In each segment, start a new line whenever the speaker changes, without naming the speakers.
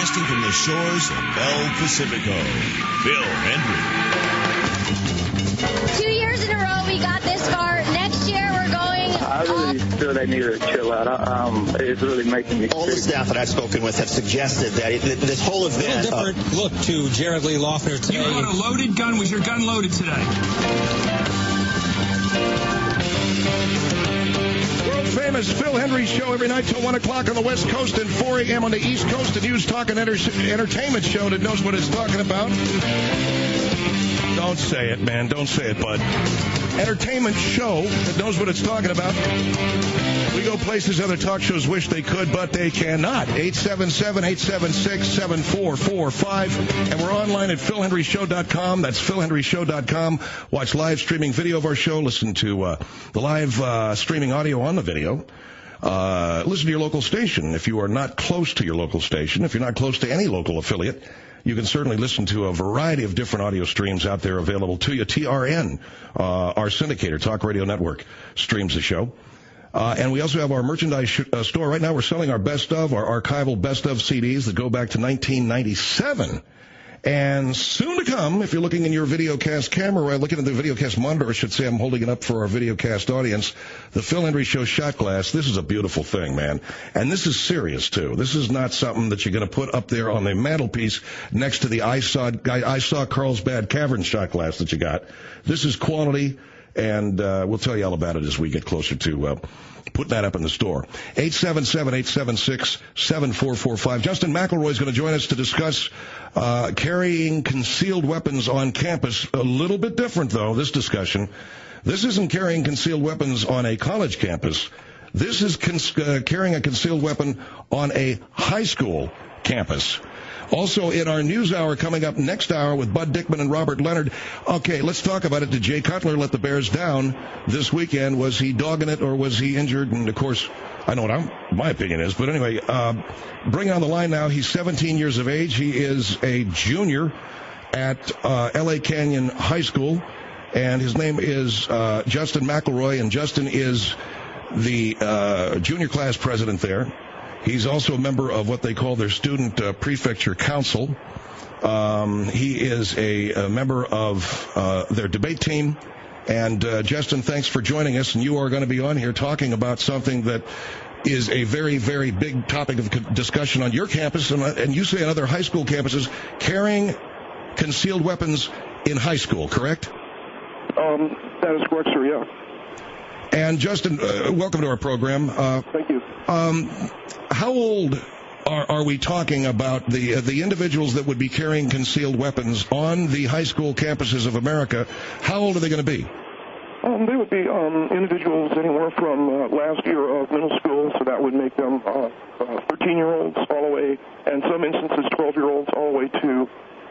broadcasting from the shores of El Pacifico, Phil Hendry.
2 years in a row we got this far. Next year we're going
I really feel they need to chill out. It's really making me
All the staff that I've spoken with have suggested that this whole event...
A little different look to Jared Lee Loughner today.
You got a loaded gun. Was your gun loaded today?
Famous Phil Hendry Show every night till 1 o'clock on the West Coast and 4 a.m. on the East Coast. The news, talk, and entertainment show that knows what it's talking about. Don't say it, man. Don't say it, bud. Entertainment show that knows what it's talking about. We go places other talk shows wish they could, but they cannot. 877-876-7445. And we're online at philhendryshow.com. That's philhendryshow.com. Watch live streaming video of our show. Listen to the live streaming audio on the video. Listen to your local station. If you are not close to your local station, if you're not close to any local affiliate, you can certainly listen to a variety of different audio streams out there available to you. TRN, our syndicator, Talk Radio Network, streams the show. And we also have our merchandise store. Right now we're selling our best of, our archival best of CDs that go back to 1997. And soon to come, if you're looking in your videocast camera, looking at the videocast monitor, I should say, I'm holding it up for our videocast audience, the Phil Hendry Show shot glass. This is a beautiful thing, man. And this is serious, too. This is not something that you're going to put up there on the mantelpiece next to the I saw Carlsbad Cavern shot glass that you got. This is quality, and we'll tell you all about it as we get closer to putting that up in the store. 877-876-7445. Justin McElroy is going to join us to discuss carrying concealed weapons on campus. A little bit different, though, this discussion. This isn't carrying concealed weapons on a college campus. This is carrying a concealed weapon on a high school campus. Also, in our news hour coming up next hour with Bud Dickman and Robert Leonard. Okay, let's talk about it. Did Jay Cutler let the Bears down this weekend? Was he dogging it or was he injured? And, of course, I know what my opinion is. But anyway, bring it on the line now. He's 17 years of age. He is a junior at L.A. Canyon High School. And his name is Justin McElroy. And Justin is the junior class president there. He's also a member of what they call their student prefecture council. He is a member of their debate team. And, Justin, thanks for joining us. And you are going to be on here talking about something that is a very, very big topic of discussion on your campus, and you say on other high school campuses, carrying concealed weapons in high school, correct?
That is correct, sir, yeah.
And, Justin, welcome to our program.
Thank you.
How old are we talking about the individuals that would be carrying concealed weapons on the high school campuses of America? How old are they going to be?
They would be individuals anywhere from last year of middle school, so that would make them 13-year-olds all the way, and some instances 12-year-olds all the way to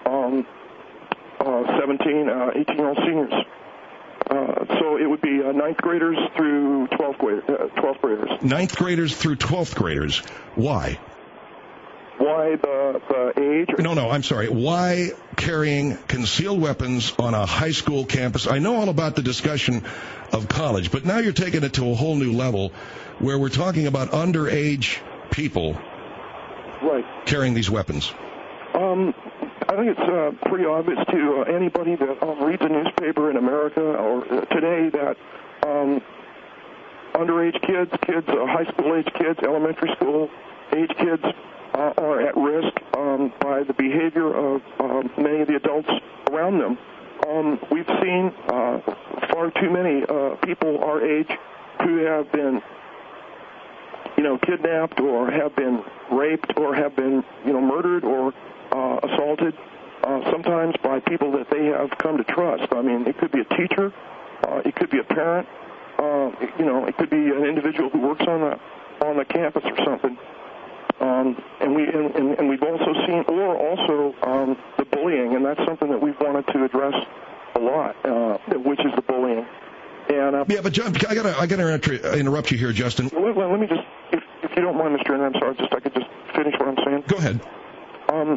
17, 18-year-old seniors. So it would be ninth graders through 12th graders. Ninth
graders through 12th graders. Why?
Why the age?
No, I'm sorry. Why carrying concealed weapons on a high school campus? I know all about the discussion of college, but now you're taking it to a whole new level where we're talking about underage people carrying these weapons.
I think it's pretty obvious to anybody that reads a newspaper in America or today that underage kids, high school age kids, elementary school age kids are at risk by the behavior of many of the adults around them. We've seen far too many people our age who have been, kidnapped or have been raped or have been, murdered or assaulted, sometimes by people that they have come to trust. I mean, it could be a teacher, it could be a parent, it could be an individual who works on the campus or something. And we've also seen, the bullying, and that's something that we've wanted to address a lot, which is the bullying. And
yeah, but John, I gotta interrupt you here, Justin.
Let me just, if you don't mind, Mr. Henry, I'm sorry, I could just finish what I'm saying.
Go ahead.
I'm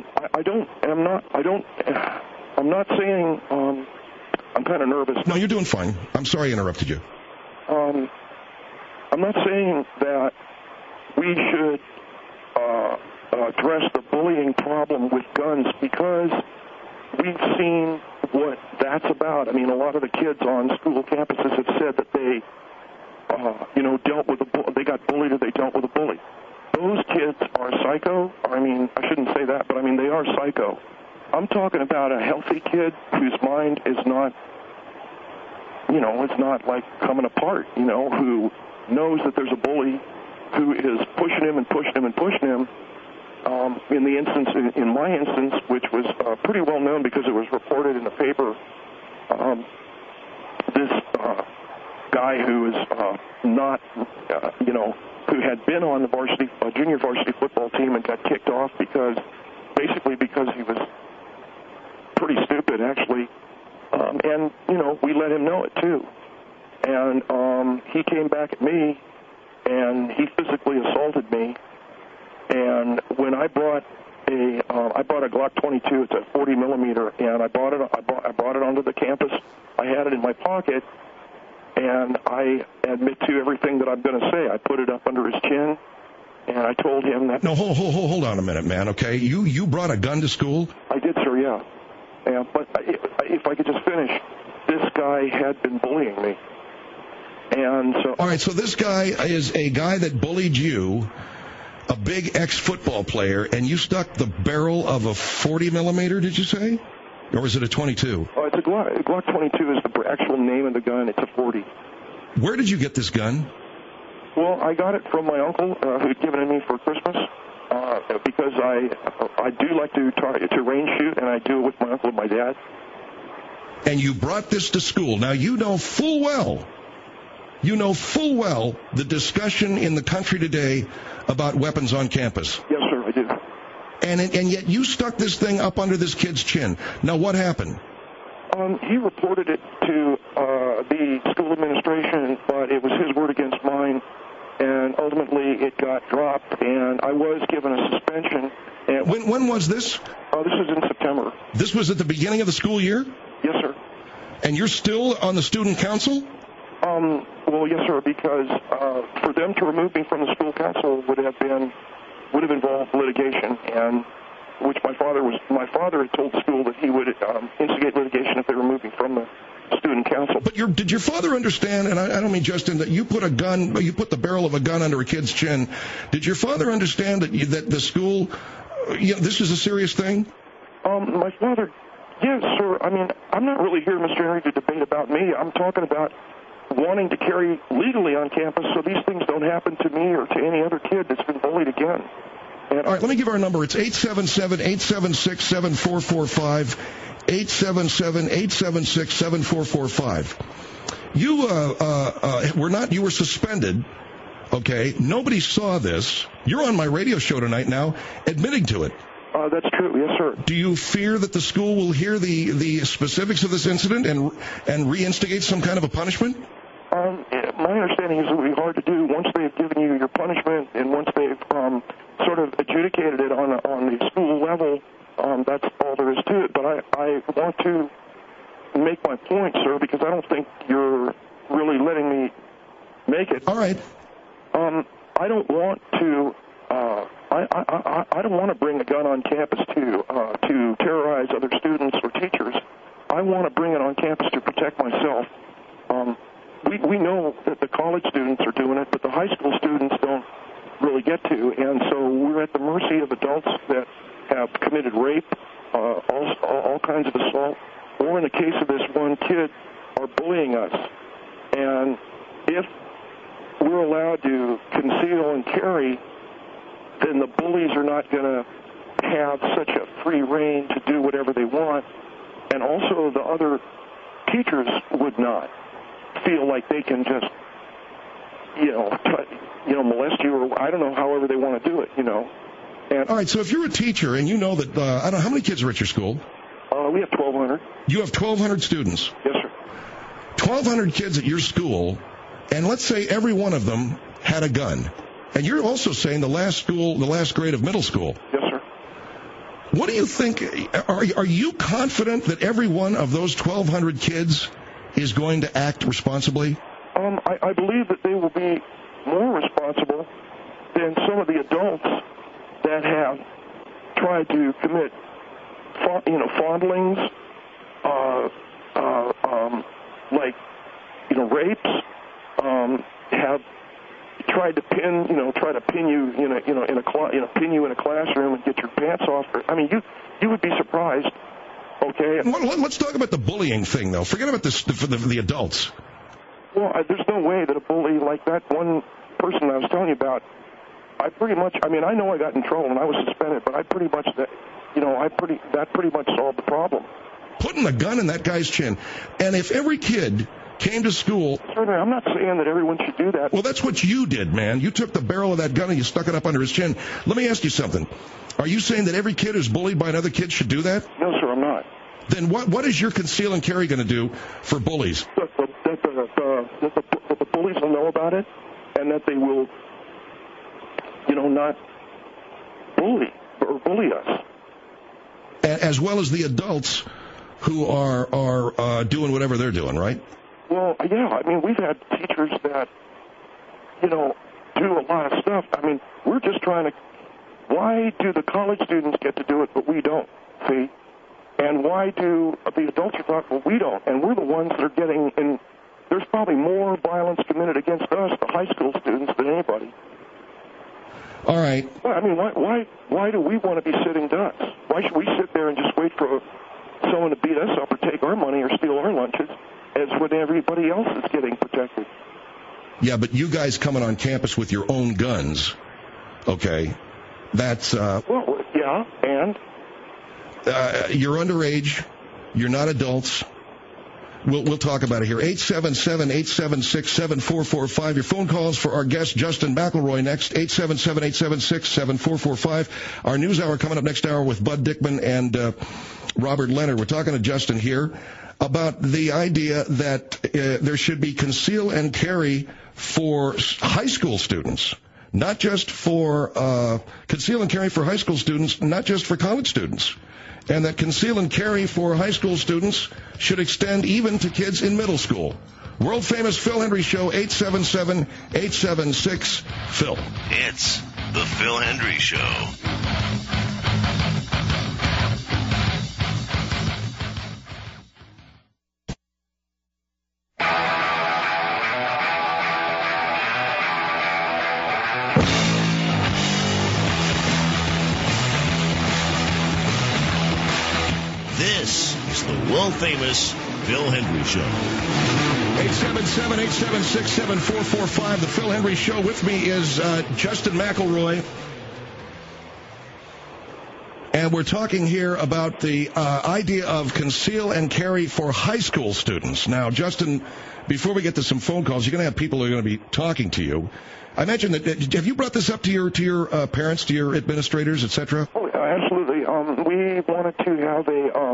not saying I'm kind of nervous.
No, you're doing fine. I'm sorry I interrupted you.
I'm not saying that we should address the bullying problem with guns, because we've seen what that's about. I mean, a lot of the kids on school campuses have said that they, dealt with they got bullied or they dealt with a bully. Those kids are psycho. I mean, I shouldn't say that, but I mean, they are psycho. I'm talking about a healthy kid whose mind is not, it's not like coming apart, who knows that there's a bully who is pushing him and pushing him and pushing him. In my instance, which was pretty well known because it was reported in the paper, this guy who is not, who had been on the junior varsity football team and got kicked off because he was pretty stupid, actually. And we let him know it too. And he came back at me, and he physically assaulted me. And when I brought a Glock 22, it's a 40 millimeter, and I brought it onto the campus. I had it in my pocket, and I admit to everything that I'm going to say. I put it up under his chin, and I told him that.
No, hold on a minute, man. Okay, you brought a gun to school?
I did, sir. Yeah. But if I could just finish, this guy had been bullying me, and so. All
right, so this guy is a guy that bullied you, a big ex-football player, and you stuck the barrel of a 40 millimeter, did you say? Or is it a 22?
It's a Glock 22 is the actual name of the gun. It's a 40.
Where did you get this gun?
Well, I got it from my uncle, who'd given it to me for Christmas, because I do like to range shoot, and I do it with my uncle and my dad.
And you brought this to school. Now, you know full well the discussion in the country today about weapons on campus.
Yes, sir, I do.
And yet you stuck this thing up under this kid's chin. Now, what happened?
He reported it to the school administration, but it was his word against mine, and ultimately it got dropped, and I was given a suspension. And
when was this?
This was in September.
This was at the beginning of the school year?
Yes, sir.
And you're still on the student council?
Well, yes, sir, because for them to remove me from the school council would have involved litigation, and which my father had told the school that he would instigate litigation if they removed me from the student council. But
did your father understand, and I don't mean Justin, that you put the barrel of a gun under a kid's chin? Did your father understand that the school, this is a serious thing?
My father, yes, sir. I mean, I'm not really here, Mr. Henry, to debate about me. I'm talking about wanting to carry legally on campus so these things don't happen to me or to any other kid that's been bullied again.
All right, let me give our number. It's 877-876-7445, 877-876-7445. You were suspended, okay? Nobody saw this. You're on my radio show tonight now admitting to it.
That's true, yes, sir.
Do you fear that the school will hear the specifics of this incident and reinstigate some kind of a punishment?
My understanding is it would be hard to do once they've given you your punishment and once they've sort of adjudicated it on the school level. That's all there is to it. But I want to make my point, sir, because I don't think you're really letting me make it.
All right.
I don't want to. I don't want to bring a gun on campus to terrorize other students or teachers. I want to bring it on campus to protect myself. We know that the college students are doing it, but the high school students don't really get to, and so we're at the mercy of adults that have committed rape, all kinds of assault, or in the case of this one kid, are bullying us. And if we're allowed to conceal and carry, then the bullies are not going to have such a free reign to do whatever they want, and also the other teachers would not feel like they can just, molest you, or I don't know, however they want to do it, And,
all right, so if you're a teacher and you know that, I don't know, how many kids are at your school?
We have 1,200.
You have 1,200 students?
Yes, sir.
1,200 kids at your school, and let's say every one of them had a gun. And you're also saying the last grade of middle school.
Yes, sir.
What do you think? Are you confident that every one of those 1,200 kids is going to act responsibly?
I believe that they will be more responsible than some of the adults that have tried to commit, fondlings, rapes, have tried to pin you pin you in a classroom and get your pants off. I mean, you would be surprised. Okay.
Let's talk about the bullying thing, though. Forget about this for the adults.
Well, there's no way that a bully like that one person I was telling you about, I know I got in trouble and I was suspended, but that pretty much solved the problem.
Putting a gun in that guy's chin. And if every kid came to school...
Certainly, I'm not saying that everyone should do that.
Well, that's what you did, man. You took the barrel of that gun and you stuck it up under his chin. Let me ask you something. Are you saying that every kid who's bullied by another kid should do that?
No, sir, I'm not.
Then what is your conceal and carry going to do for bullies?
That the bullies will know about it, and that they will, not bully us.
As well as the adults who are doing whatever they're doing, right?
Well, yeah. I mean, we've had teachers that, do a lot of stuff. I mean, we're just trying to. Why do the college students get to do it, but we don't? See. And why do the adults talk, well, we don't? And we're the ones that are getting in. There's probably more violence committed against us, the high school students, than anybody.
All right.
Well, I mean, why do we want to be sitting ducks? Why should we sit there and just wait for someone to beat us up or take our money or steal our lunches as when everybody else is getting protected?
Yeah, but you guys coming on campus with your own guns, okay, that's...
Well, yeah, and...
you're underage. You're not adults. We'll talk about it here. 877-876-7445. Your phone calls for our guest, Justin McElroy, next. 877-876-7445. Our news hour coming up next hour with Bud Dickman and Robert Leonard. We're talking to Justin here about the idea that there should be conceal and carry for high school students. Not just for conceal and carry for high school students, not just for college students. And that conceal and carry for high school students should extend even to kids in middle school. World-famous Phil Hendry Show, 877-876-PHIL.
It's the Phil Hendry Show. This is the world-famous Phil Hendry Show.
877-876-7445, the Phil Hendry Show. With me is Justin McElroy. And we're talking here about the idea of conceal and carry for high school students. Now, Justin, before we get to some phone calls, you're going to have people who are going to be talking to you. I imagine that, have you brought this up to your parents, to your administrators, et cetera?
Oh, absolutely. We wanted to have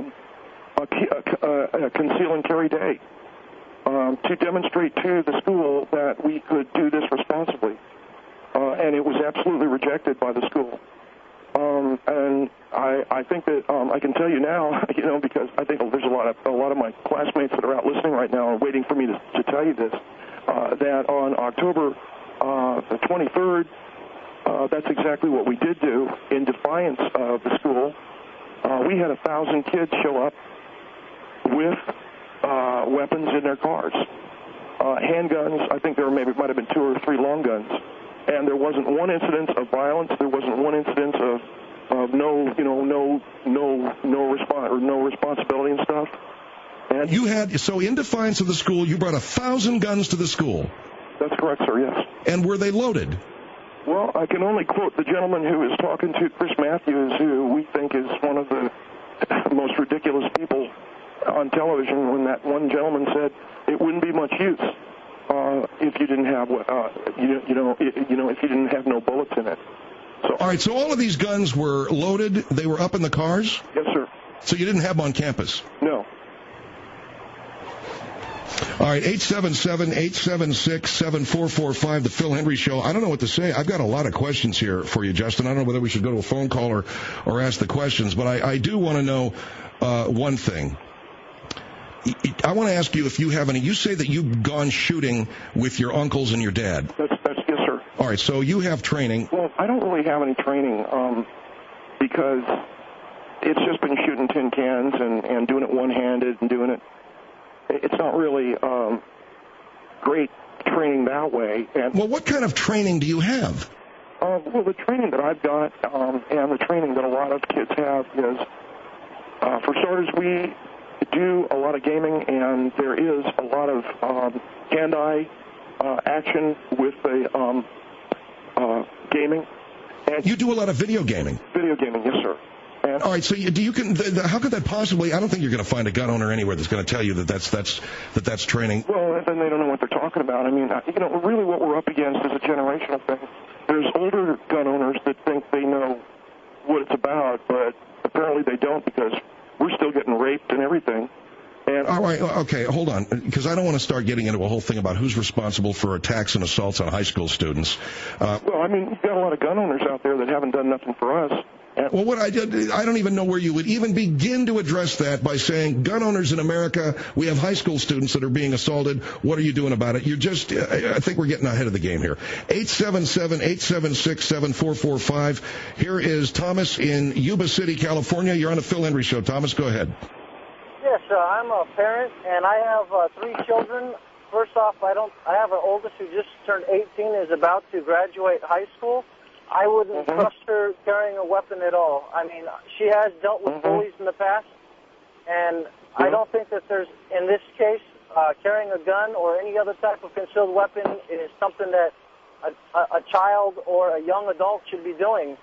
a conceal and carry day to demonstrate to the school that we could do this responsibly. And it was absolutely rejected by the school. And I think that I can tell you now, because I think there's a lot of my classmates that are out listening right now are waiting for me to tell you this, that on October the 23rd, that's exactly what we did do in defiance of the school. We had 1,000 kids show up with weapons in their cars, handguns. I think there might have been 2 or 3 long guns, and there wasn't one incident of violence. There wasn't one incident of no responsibility and stuff. And
you had, so in defiance of the school, you brought 1,000 guns to the school.
That's correct, sir. Yes.
And were they loaded?
Well, I can only quote the gentleman who is talking to Chris Matthews, who we think is one of the most ridiculous people on television, when that one gentleman said it wouldn't be much use if you didn't have if you didn't have no bullets in it. So,
all right, so all of these guns were loaded. They were up in the cars?
Yes, sir.
So you didn't have them on campus?
No.
All right, 877-876-7445, the Phil Hendry Show. I don't know what to say. I've got a lot of questions here for you, Justin. I don't know whether we should go to a phone call or ask the questions, but I do want to know one thing. I want to ask you if you have any. You say that you've gone shooting with your uncles and your dad.
That's yes, sir.
All right, so you have training.
Well, I don't really have any training because it's just been shooting tin cans and doing it one-handed and doing it. It's not really great training that way. And,
well, what kind of training do you have?
Well, the training that I've got and the training that a lot of kids have is, for starters, we do a lot of gaming, and there is a lot of hand-eye action with the gaming. And
you do a lot of video gaming?
Video gaming, yes, sir. And
all right, so how could that possibly? I don't think you're going to find a gun owner anywhere that's going to tell you that that's training.
Well, then they don't know what they're talking about. I mean, really what we're up against is a generational thing. There's older gun owners that think they know what it's about, but apparently they don't, because we're still getting raped and everything. And
all right, okay, hold on, because I don't want to start getting into a whole thing about who's responsible for attacks and assaults on high school students.
Well, I mean, you've got a lot of gun owners out there that haven't done nothing for us.
Well, what I don't even know where you would even begin to address that by saying, gun owners in America, we have high school students that are being assaulted. What are you doing about it? You're just, I think we're getting ahead of the game here. 877-876-7445. Here is Thomas in Yuba City, California. You're on the Phil Hendry Show. Thomas, go ahead.
Yes, I'm a parent, and I have 3 children. First off, I have an oldest who just turned 18, is about to graduate high school. I wouldn't trust her carrying a weapon at all. I mean, she has dealt with bullies in the past, and I don't think that there's, in this case, carrying a gun or any other type of concealed weapon is something that a child or a young adult should be doing.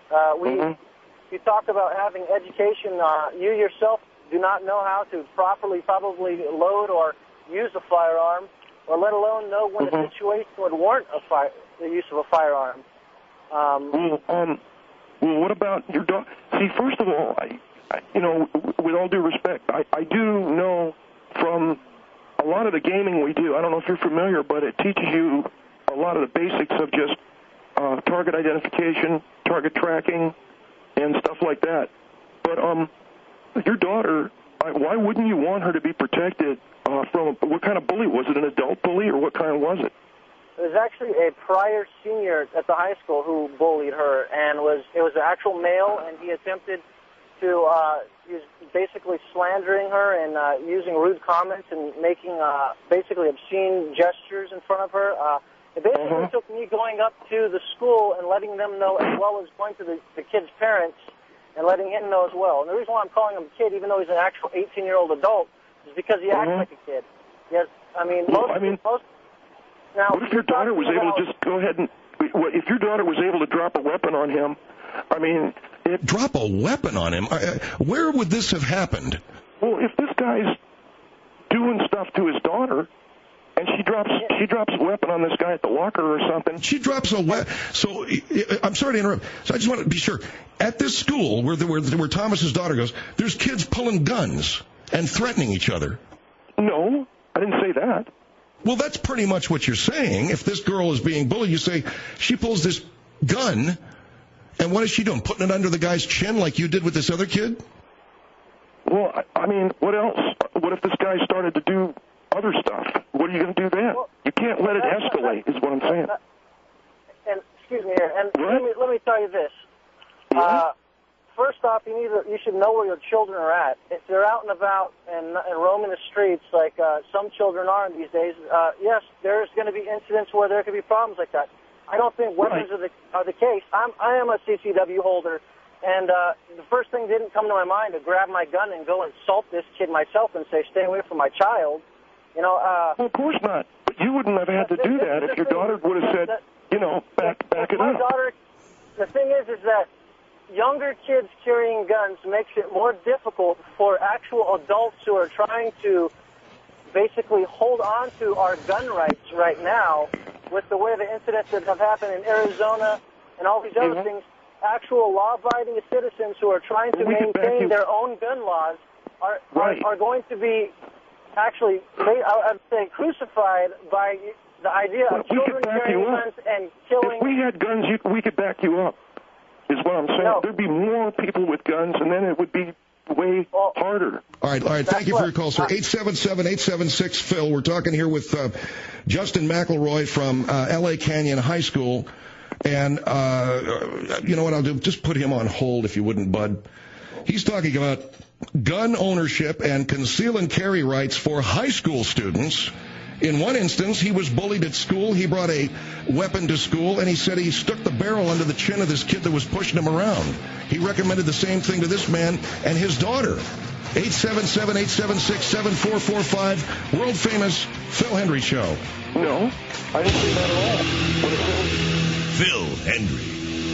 You talk about having education. You yourself do not know how to properly probably load or use a firearm, or let alone know when a situation would warrant the use of a firearm.
Well, what about your dog? See, first of all, with all due respect, I do know from a lot of the gaming we do, I don't know if you're familiar, but it teaches you a lot of the basics of just target identification, target tracking, and stuff like that. But your daughter, why wouldn't you want her to be protected from what kind of bully? Was it an adult bully, or what kind was it?
It was actually a prior senior at the high school who bullied her, and it was an actual male, and he attempted to, he was basically slandering her and using rude comments and making basically obscene gestures in front of her. It basically took me going up to the school and letting them know, as well as going to the kid's parents and letting him know as well. And the reason why I'm calling him a kid, even though he's an actual 18-year-old adult, is because he acts like a kid. Yes, I mean, now,
what if your daughter was able to just go ahead and, if your daughter was able to drop a weapon on him, I mean...
Drop a weapon on him? Where would this have happened?
Well, if this guy's doing stuff to his daughter, and she drops a weapon on this guy at the locker or something...
She drops a weapon... So, I'm sorry to interrupt. So I just want to be sure. At this school, where Thomas's daughter goes, there's kids pulling guns and threatening each other.
No, I didn't say that.
Well, that's pretty much what you're saying. If this girl is being bullied, you say, she pulls this gun, and what is she doing? Putting it under the guy's chin like you did with this other kid?
Well, I mean, what else? What if this guy started to do other stuff? What are you going to do then?
Well,
you can't let it escalate, is what I'm saying.
And excuse me, and let me tell you this. First off, you should know where your children are at. If they're out and about and roaming the streets like some children are in these days, yes, there's going to be incidents where there could be problems like that. I don't think weapons are the case. I am a CCW holder, and the first thing didn't come to my mind to grab my gun and go insult this kid myself and say, stay away from my child.
Well, of course not. But you wouldn't have had to do that if your daughter would have said, back it up.
The thing is that younger kids carrying guns makes it more difficult for actual adults who are trying to basically hold on to our gun rights right now with the way the incidents that have happened in Arizona and all these other things. Actual law-abiding citizens who are trying to maintain their own gun laws are going to be actually, I'd say, crucified by the idea of children carrying guns and killing.
If we had guns, we could back you up. Is what I'm saying.
No.
There'd be more people with guns, and then it would be way harder.
All right. Thank you for your call, sir. 877-876-PHIL. We're talking here with Justin McElroy from L.A. Canyon High School. And you know what I'll do? Just put him on hold if you wouldn't, bud. He's talking about gun ownership and conceal and carry rights for high school students. In one instance, he was bullied at school. He brought a weapon to school, and he said he stuck the barrel under the chin of this kid that was pushing him around. He recommended the same thing to this man and his daughter. 877-876-7445, world-famous Phil Hendry Show.
No, I didn't say that at all. What it says.
Phil Hendry.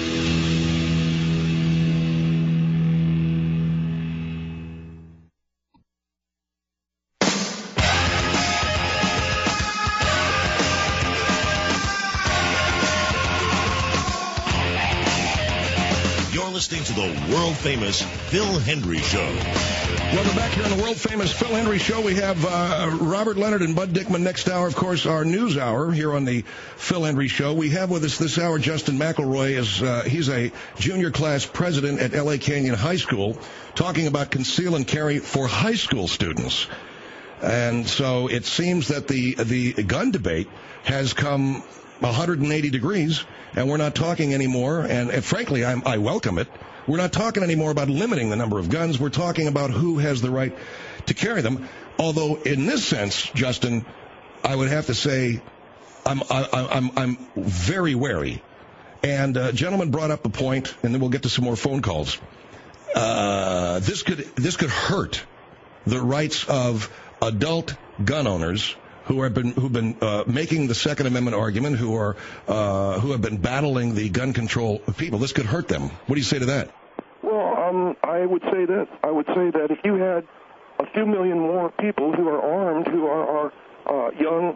Listening to the world-famous Phil Hendry Show.
Welcome back here on the world-famous Phil Hendry Show. We have Robert Leonard and Bud Dickman next hour. Of course, our news hour here on the Phil Hendry Show. We have with us this hour Justin McElroy. He's a junior class president at L.A. Canyon High School, talking about conceal and carry for high school students. And so it seems that the gun debate has come 180 degrees, and we're not talking anymore, and frankly, I welcome it. We're not talking anymore about limiting the number of guns. We're talking about who has the right to carry them. Although, in this sense, Justin, I would have to say I'm very wary. And a gentleman brought up a point, and then we'll get to some more phone calls. This could hurt the rights of adult gun owners who've been making the Second Amendment argument, who have been battling the gun control people. This could hurt them. What do you say to that?
Well, I would say that if you had a few million more people who are armed, who are young,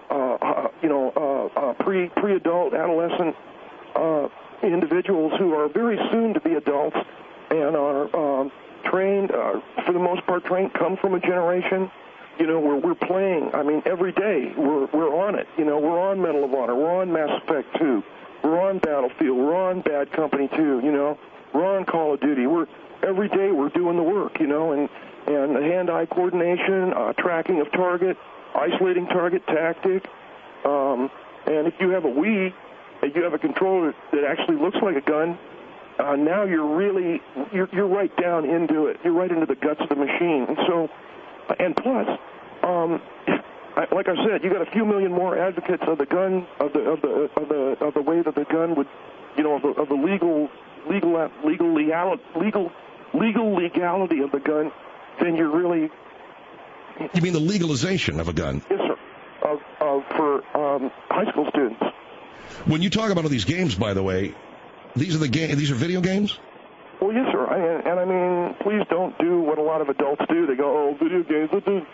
pre-adult, adolescent individuals who are very soon to be adults and are trained, for the most part, come from a generation. Where we're playing, every day we're on it. We're on Medal of Honor, we're on Mass Effect 2, we're on Battlefield, we're on Bad Company 2, we're on Call of Duty. Every day we're doing the work, and hand-eye coordination, tracking of target, isolating target tactic, and if you have a Wii, and you have a controller that actually looks like a gun, now you're right down into it. You're right into the guts of the machine, and so. And plus, like I said, you got a few million more advocates of the gun, of the way that the gun would, of the legal legality of the gun, then you're really.
You mean the legalization of a gun?
Yes, sir. For high school students.
When you talk about all these games, by the way, these are video games?
Well, yes, sir. And please don't do what a lot of adults do. They go, oh, video games.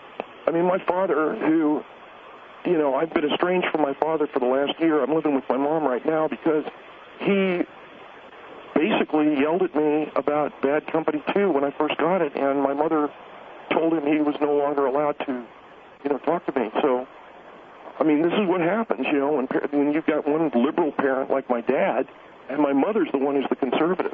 My father, who, I've been estranged from my father for the last year. I'm living with my mom right now because he basically yelled at me about Bad Company 2 when I first got it, and my mother told him he was no longer allowed to, talk to me. So, this is what happens, when you've got one liberal parent like my dad, and my mother's the one who's the conservative.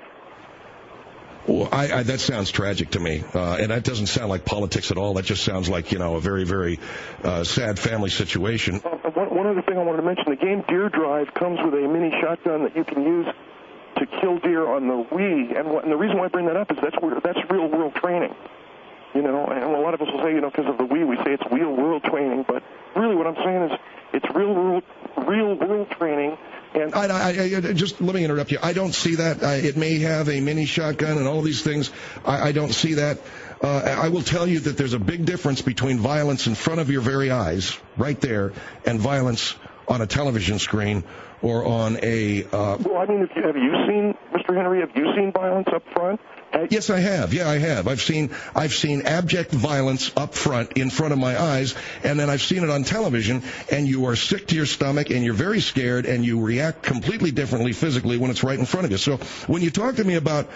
Well, that sounds tragic to me, and that doesn't sound like politics at all. That just sounds like, a very, very sad family situation.
One other thing I wanted to mention, the game Deer Drive comes with a mini shotgun that you can use to kill deer on the Wii, and the reason why I bring that up is that's real-world training. And a lot of us will say, because of the Wii, we say it's real-world training, but really what I'm saying is it's real-world training. And
I just let me interrupt you. I don't see that. It may have a mini shotgun and all these things. I don't see that. I will tell you that there's a big difference between violence in front of your very eyes, right there, and violence on a television screen or on a.
Well, have you seen, Mr. Henry? Have you seen violence up front?
Yes, I have. Yeah, I have. I've seen abject violence up front, in front of my eyes, and then I've seen it on television, and you are sick to your stomach, and you're very scared, and you react completely differently physically when it's right in front of you. So when you talk to me about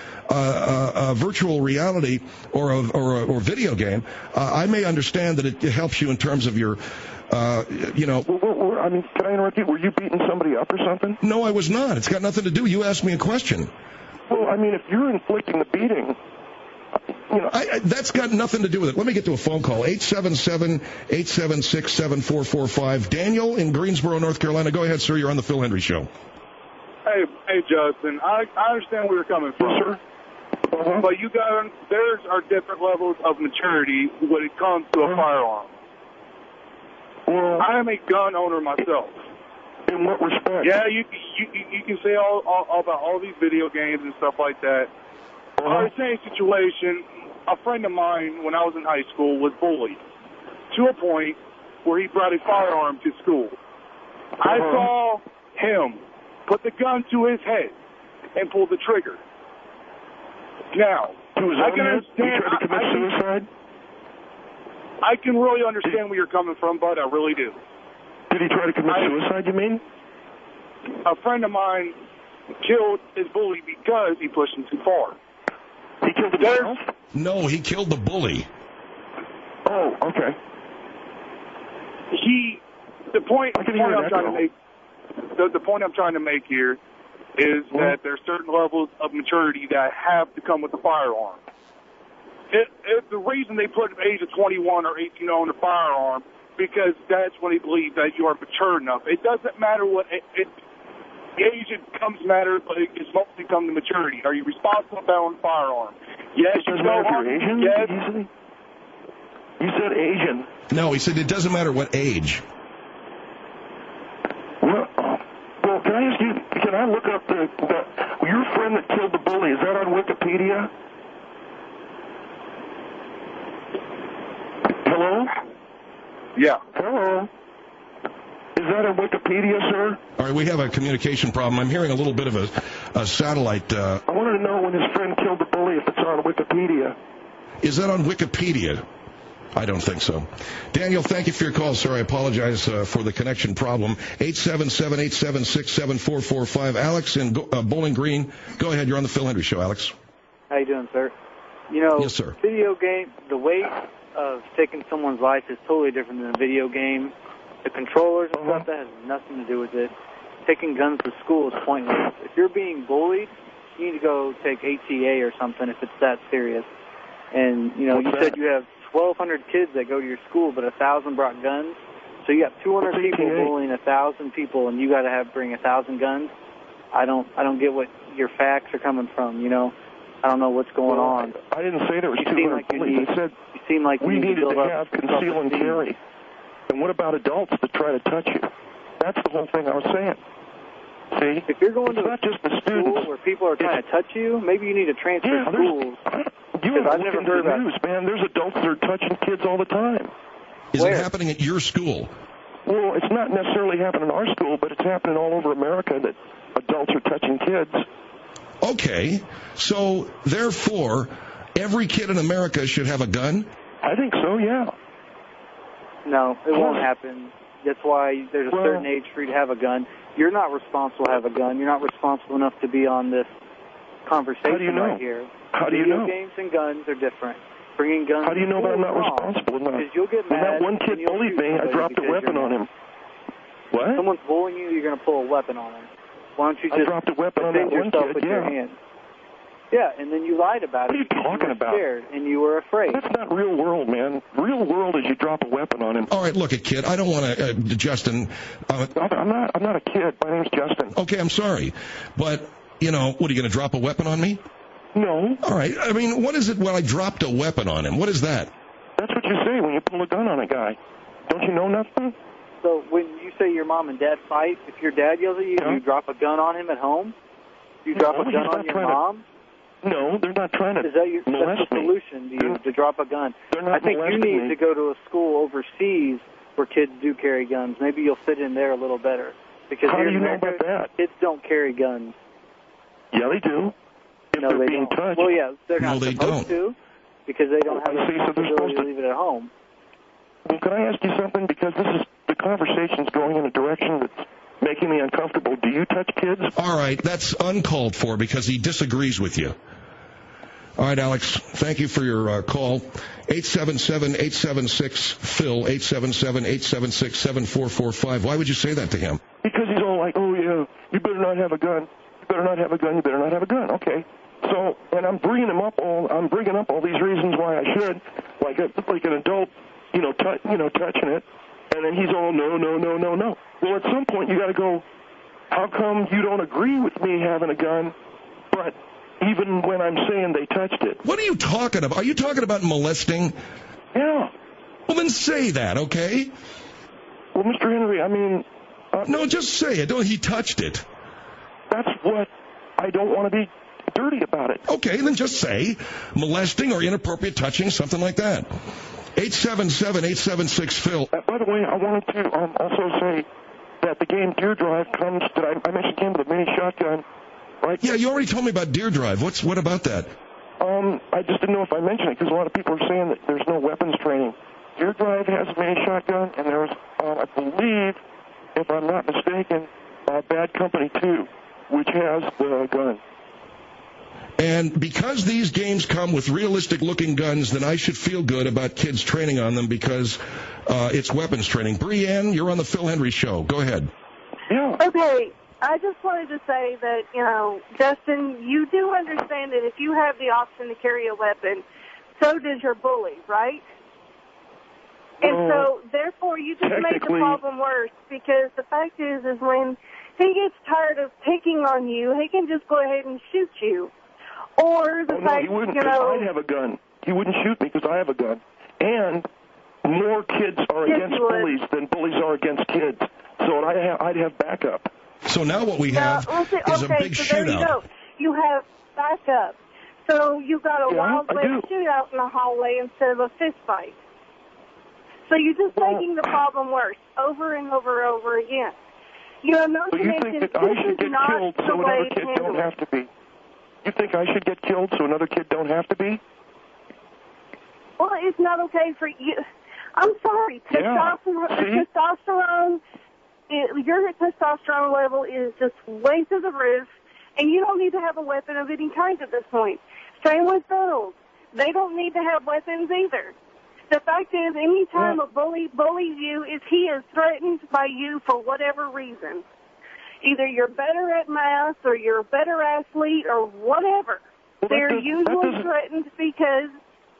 virtual reality or a video game, I may understand that it helps you in terms of your,
Well, can I interrupt you? Were you beating somebody up or something?
No, I was not. It's got nothing to do. You asked me a question.
Well, if you're inflicting the beating,
That's got nothing to do with it. Let me get to a phone call. 877-876-7445. Daniel in Greensboro, North Carolina. Go ahead, sir. You're on the Phil Hendry Show.
Hey, Justin. I understand where you're coming from.
Yes, sir.
But there are different levels of maturity when it comes to a firearm.
Well,
I am a gun owner myself.
In what respect?
Yeah, you can say all about all these video games and stuff like that. The same situation, a friend of mine when I was in high school was bullied to a point where he brought a firearm to school. I saw him put the gun to his head and pull the trigger. Now,
to his own head? He tried to commit suicide?
I can really understand where you're coming from, bud. I really do.
Did he try to commit suicide, you mean?
A friend of mine killed his bully because he pushed him too far.
He killed himself?
No, he killed the bully.
Oh, okay.
The point I'm trying to make here is that there's certain levels of maturity that have to come with the firearm. The reason they put an age of 21 or 18 on the firearm, because that's when they believe that you are mature enough. It doesn't matter what age it comes matter, but it's mostly come to maturity. Are you responsible about owning a firearm? Yes,
it doesn't matter if you're Asian?
Yes.
You said Asian.
No, he said it doesn't matter what age.
Well, can I ask you, can I look up your friend that killed the bully, is that on Wikipedia? Hello?
Yeah.
Hello? Is that on Wikipedia, sir?
All right, we have a communication problem. I'm hearing a little bit of a satellite.
I wanted to know when his friend killed the bully if it's on Wikipedia.
Is that on Wikipedia? I don't think so. Daniel, thank you for your call, sir. I apologize for the connection problem. 877-876-7445. Alex in Bowling Green. Go ahead. You're on the Phil Hendry Show, Alex.
How you doing, sir? You know,
yes, sir.
Video game, the weight of taking someone's life is totally different than a video game. The controllers and stuff, that has nothing to do with it. Taking guns to school is pointless. If you're being bullied, you need to go take ATA or something if it's that serious. And, you know, said you have 1,200 kids that go to your school, but 1,000 brought guns. So you got 200 people bullying 1,000 people, and you got to bring 1,000 guns. I don't get what your facts are coming from. You know, I don't know what's going on.
I didn't say there was 200 bullies. I said
you seem like
we needed to have conceal and carry. And what about adults that try to touch you? That's the whole thing I was saying. See,
if you're going to
not just the
school where people are trying to touch you, maybe you need to transfer schools.
You haven't looked into the news, man. There's adults that are touching kids all the time.
Is it happening at your school?
Well, it's not necessarily happening in our school, but it's happening all over America that adults are touching kids.
Okay, so therefore, every kid in America should have a gun?
I think so, yeah.
No, it won't happen. That's why there's a certain age for you to have a gun. You're not responsible to have a gun. You're not responsible enough to be on this conversation right here.
How do you know?
Video games and guns are different. Bringing guns.
How do you know that I'm not responsible enough?
Because you'll get mad.
When that one kid bullied me, I dropped a weapon on him. What?
If someone's bullying you, you're going to pull a weapon on him. Why don't you just
I dropped a weapon on that one kid,
with your hand? Yeah, and then you lied about it.
What are you talking about?
Scared, and you were afraid.
That's not real world, man. Real world is you drop a weapon on him.
All right, look, kid, I don't want to, Justin.
I'm not a kid. My name's Justin.
Okay, I'm sorry. But, you know, what, are you going to drop a weapon on me?
No.
All right. I mean, what is it when I dropped a weapon on him? What is that?
That's what you say when you pull a gun on a guy. Don't you know nothing?
So when you say your mom and dad fight, if your dad yells at you, do you drop a gun on him at home? Do you drop a gun on your mom?
No, they're not trying to
Is that your,
molest
that's the solution to drop a gun? I think you need to go to a school overseas where kids do carry guns. Maybe you'll fit in there a little better. Because
how do you know about that?
Kids don't carry guns.
Yeah, they do. If
no,
they're
they
being
don't.
touched.
Well, yeah, they're not supposed to because they don't have the responsibility to leave it at home.
Well, can I ask you something? Because the conversation's going in a direction that's making me uncomfortable. Do you touch kids?
All right, that's uncalled for because he disagrees with you. All right, Alex, thank you for your call. 877-876-PHIL, 877-876-7445. Why would you say that to him?
Because he's all like, oh, yeah, you better not have a gun. You better not have a gun. You better not have a gun. Okay. So, and I'm bringing up all these reasons why I should, like an adult, touching it, and then he's all no. Well, at some point you got to go, how come you don't agree with me having a gun, but even when I'm saying they touched it?
What are you talking about? Are you talking about molesting?
Yeah.
Well, then say that, okay?
Well, Mr. Henry, I mean...
no, just say it. He touched it.
That's what I don't want to be dirty about it.
Okay, then just say molesting or inappropriate touching, something like that. 877-876-PHIL.
By the way, I wanted to also say that the game Deer Drive comes... I mentioned came with a mini shotgun, right?
Yeah, you already told me about Deer Drive. What about that?
I just didn't know if I mentioned it because a lot of people are saying that there's no weapons training. Deer Drive has a mini shotgun, and there's, I believe, if I'm not mistaken, Bad Company 2, which has the gun.
And because these games come with realistic-looking guns, then I should feel good about kids training on them because it's weapons training. Brianne, you're on the Phil Hendry Show. Go ahead.
Yeah.
Okay. I just wanted to say that, Justin, you do understand that if you have the option to carry a weapon, so does your bully, right? And so, therefore, you just made the problem worse because the fact is when he gets tired of picking on you, he can just go ahead and shoot you. Or the fact,
he wouldn't, I'd have a gun. He wouldn't shoot me because I have a gun. And more kids are against bullies than bullies are against kids. So I'd have backup.
So now what we have is a big shootout.
There you go. You have backup. So you got a Wild West shootout in the hallway instead of a fist fight. So you're just making the problem worse over and over and over again. Not
so
to
you
mention,
think that I should get killed so another kid don't have to be? You think I should get killed so another kid don't have to be?
Well, it's not okay for you. I'm sorry. Testosterone, your testosterone level is just way through the roof, and you don't need to have a weapon of any kind at this point. Same with girls. They don't need to have weapons either. The fact is, any time a bully bullies you, he is threatened by you for whatever reason. Either you're better at math or you're a better athlete or whatever.
Well,
they're usually threatened because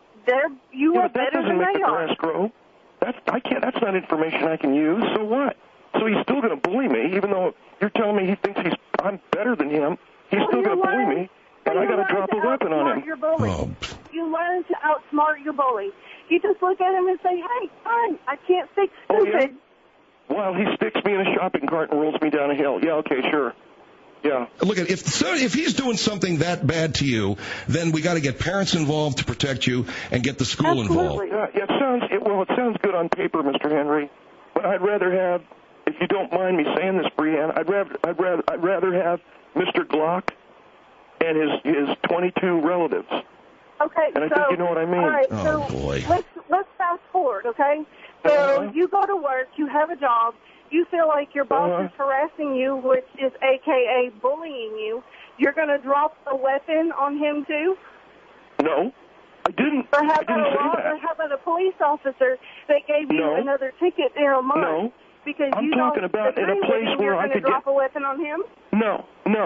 you are better than they are.
That doesn't make the grass grow. That's not information I can use. So what? So he's still going to bully me, even though you're telling me he thinks I'm better than him. He's still going to bully me, and I got to drop a weapon on him.
Your bully. You learn to outsmart your bully. You just look at him and say, "Hey, fine, I can't fix stupid."
Oh, yeah? Well, he sticks me in a shopping cart and rolls me down a hill. Yeah, okay, sure. Yeah.
Look, if he's doing something that bad to you, then we got to get parents involved to protect you and get the school involved.
Yeah, it sounds good on paper, Mr. Henry, but I'd rather have, if you don't mind me saying this, Brianne, I'd rather have Mr. Glock and his 22 relatives.
Okay,
and I think you know what I mean.
All right,
boy.
Let's fast forward, okay? So you go to work, you have a job, you feel like your boss is harassing you, which is AKA bullying you. You're going to drop a weapon on him too?
No, I didn't.
Or how about a police officer that gave you another ticket in a month?
No.
Because
I'm talking about in a place where I could
drop a weapon on him?
No.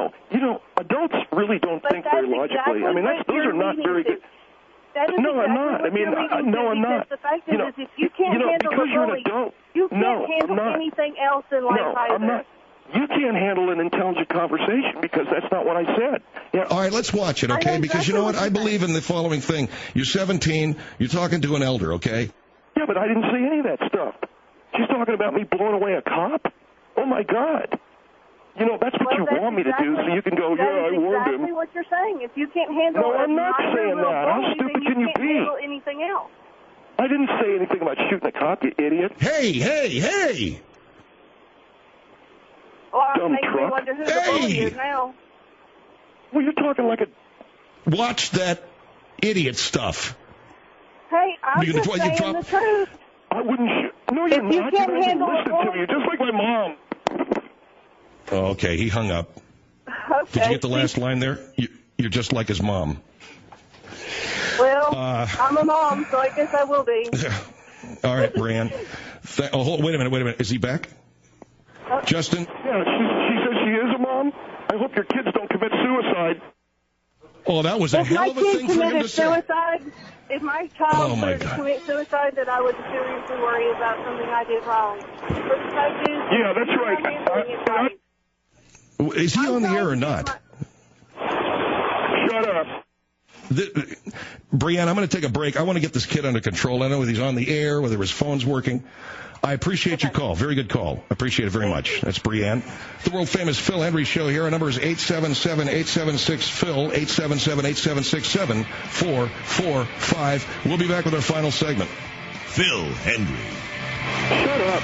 Adults really don't think very logically. I mean, those are not very good. No, I'm not. I mean, no, I'm not.
The fact is, if you can't handle
because you're an adult.
You can't handle anything else in life either.
I'm not. You can't handle an intelligent conversation because that's not what I said. Yeah.
All right, let's watch it, okay? Because you know what? I believe in the following thing. You're 17. You're talking to an elder, okay?
Yeah, but I didn't say any of that stuff. She's talking about me blowing away a cop? Oh, my God. That's what you want me to do, so you can go, I warned him.
That's exactly what you're saying. If you can't handle
No, I'm not saying that. How stupid can you be?
Handle anything else.
I didn't say anything about shooting a cop, you idiot.
Hey!
Well,
dumb
makes me wonder who the bully is now.
Well, you're talking like a...
Watch that idiot stuff.
Hey, I'm just saying the truth.
I wouldn't shoot. No, you're not.
You can't handle
listen to me. You're just like my mom.
Oh, okay, he hung up.
Okay.
Did you get the last line there? You're just like his mom.
Well, I'm a mom, so I guess I will be.
All right, Brian. Wait a minute. Is he back? Justin?
Yeah, she says she is a mom. I hope your kids don't commit suicide.
Oh, that was a hell of a thing for him to say.
If my child were to commit suicide, then I would seriously worry about something I did wrong. But the fact is,
yeah, that's right.
Is he on the air or not?
Shut up.
Brianne, I'm going to take a break. I want to get this kid under control. I know whether he's on the air, whether his phone's working. I appreciate your call. Very good call. Appreciate it very much. That's Brianne. The world-famous Phil Hendry Show here. Our number is 877-876-PHIL, 877-876-7445. We'll be back with our final segment.
Phil Hendry.
Shut up.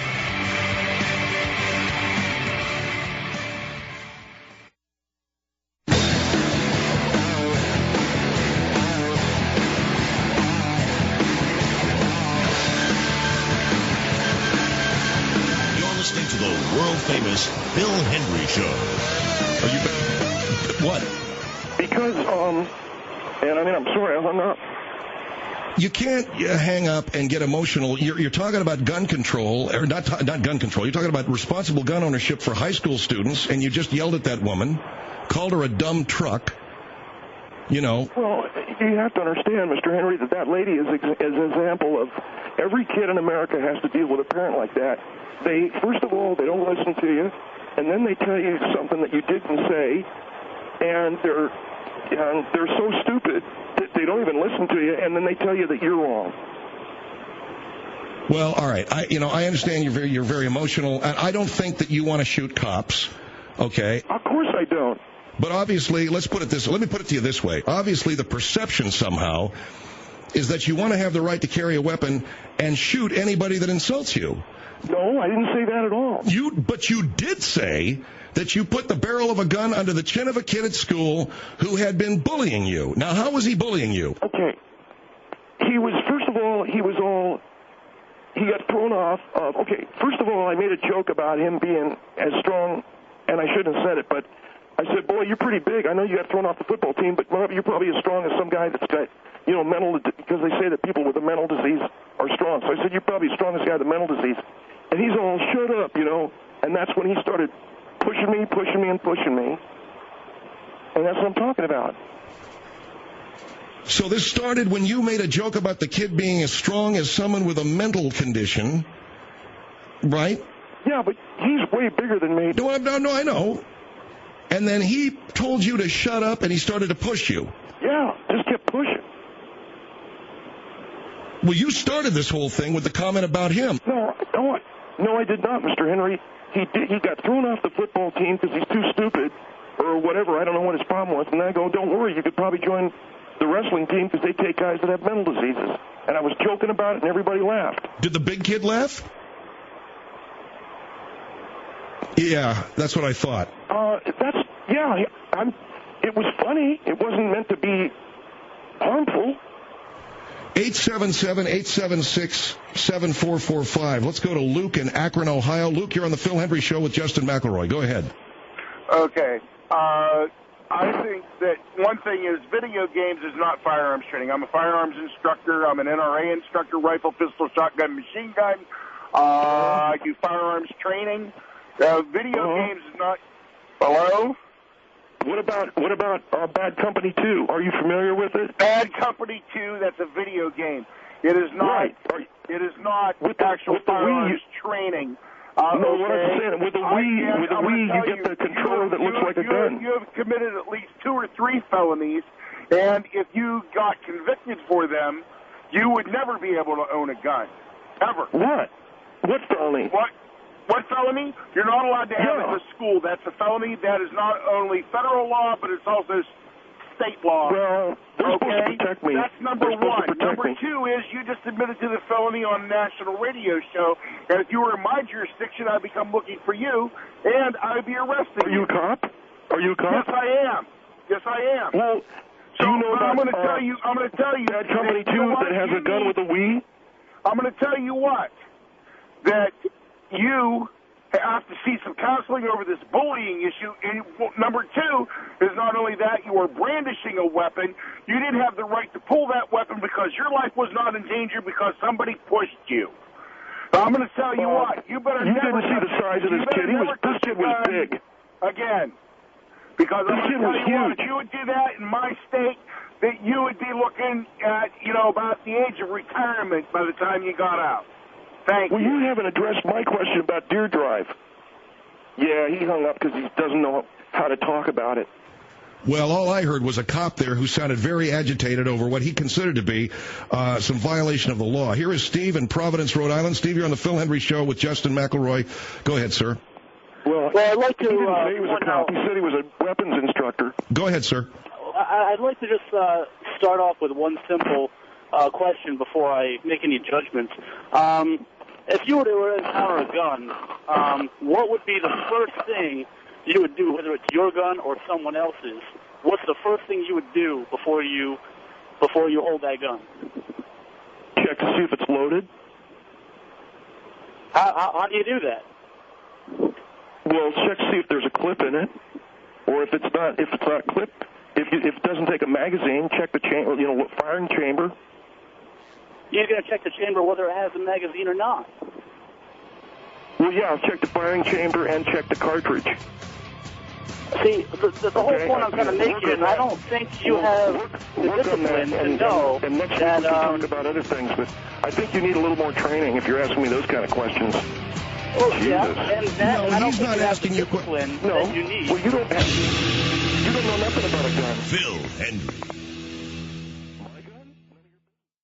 To the world-famous Phil Hendry Show.
Are you... What?
Because, and I mean, I'm sorry, I hung up.
You can't hang up and get emotional. You're talking about gun control, or not gun control. You're talking about responsible gun ownership for high school students, and you just yelled at that woman, called her a dumb truck. You know.
Well, you have to understand, Mr. Henry, that lady is an example of every kid in America has to deal with a parent like that. They, first of all, they don't listen to you, and then they tell you something that you didn't say, and they're so stupid that they don't even listen to you, and then they tell you that you're wrong.
Well, all right. I understand you're very emotional, and I don't think that you want to shoot cops. Okay.
Of course I don't.
But obviously, let me put it to you this way. Obviously, the perception somehow is that you want to have the right to carry a weapon and shoot anybody that insults you.
No, I didn't say that at all.
But you did say that you put the barrel of a gun under the chin of a kid at school who had been bullying you. Now, how was he bullying you?
Okay. He got thrown off. Okay, first of all, I made a joke about him being as strong, and I shouldn't have said it, but I said, boy, you're pretty big. I know you got thrown off the football team, but you're probably as strong as some guy that's got, mental, because they say that people with a mental disease are strong. So I said, you're probably as strong as the guy with a mental disease. And he's all, shut up, and that's when he started pushing me. And that's what I'm talking about.
So this started when you made a joke about the kid being as strong as someone with a mental condition, right?
Yeah, but he's way bigger than me.
No, I know. And then he told you to shut up, and he started to push you.
Yeah, just kept pushing.
Well, you started this whole thing with the comment about him.
No, I did not, Mr. Henry. He got thrown off the football team because he's too stupid or whatever. I don't know what his problem was. And I go, don't worry, you could probably join the wrestling team because they take guys that have mental diseases. And I was joking about it, and everybody laughed.
Did the big kid laugh? Yeah, that's what I thought.
It was funny. It wasn't meant to be harmful.
877-876-7445. Let's go to Luke in Akron, Ohio. Luke, you're on the Phil Hendry Show with Justin McElroy. Go ahead.
Okay. I think that one thing is video games is not firearms training. I'm a firearms instructor. I'm an NRA instructor, rifle, pistol, shotgun, machine gun. I do firearms training. Video games is not... Hello?
What about Bad Company 2? Are you familiar with it?
Bad Company 2, that's a video game. It is not.
Right.
It is not actual firearms training.
No, what I'm saying, with the Wii, you get the controller that looks like a gun.
You have committed at least 2 or 3 felonies, and if you got convicted for them, you would never be able to own a gun, ever.
What? What felony?
What felony? You're not allowed to have it in the school. That's a felony. That is not only federal law, but it's also state law.
Well, they're supposed to protect me.
That's number one. Number two is you just admitted to the felony on a national radio show, and if you were in my jurisdiction, I'd become looking for you, and I'd be arresting you.
Are you a cop? Are you a cop?
Yes, I am. Yes, I am.
Well,
so
you know
I'm going to tell you.
Bad Company 2 that has a gun with a Wii?
I'm going to tell you what. That you have to see some counseling over this bullying issue. And number two is not only that, you are brandishing a weapon. You didn't have the right to pull that weapon because your life was not in danger because somebody pushed you. So I'm going to tell you what. You better
You
never...
didn't see the size of this kid. This kid was big.
Again. Because I'm going to tell you what, if you would do that in my state, that you would be looking at, about the age of retirement by the time you got out. Thank you.
Well, you haven't addressed my question about Deer Drive. Yeah, he hung up because he doesn't know how to talk about it.
Well, all I heard was a cop there who sounded very agitated over what he considered to be some violation of the law. Here is Steve in Providence, Rhode Island. Steve, you're on the Phil Hendry Show with Justin McElroy. Go ahead, sir.
Well,
I'd like to.
He didn't say he was a cop. He said he was a weapons instructor.
Go ahead, sir.
I'd like to just start off with one simple question before I make any judgments. If you were to encounter a gun, what would be the first thing you would do, whether it's your gun or someone else's? What's the first thing you would do before you hold that gun?
Check to see if it's loaded.
How do you do that?
Well, check to see if there's a clip in it, or if it's not clipped. If it doesn't take a magazine, check the chamber. Firing chamber.
You're going to check the chamber whether it has a magazine or not.
Well, yeah, I'll check the firing chamber and check the cartridge.
See, the whole point I'm trying to make is I don't think you have the discipline to know
and next
that...
week we can talk about other things, but I think you need a little more training if you're asking me those kind of questions.
Well, yeah, and that,
No,
I don't
he's
think
not
you have
asking
the
you
discipline that you need.
Well, you don't know nothing about a gun.
Phil Hendry.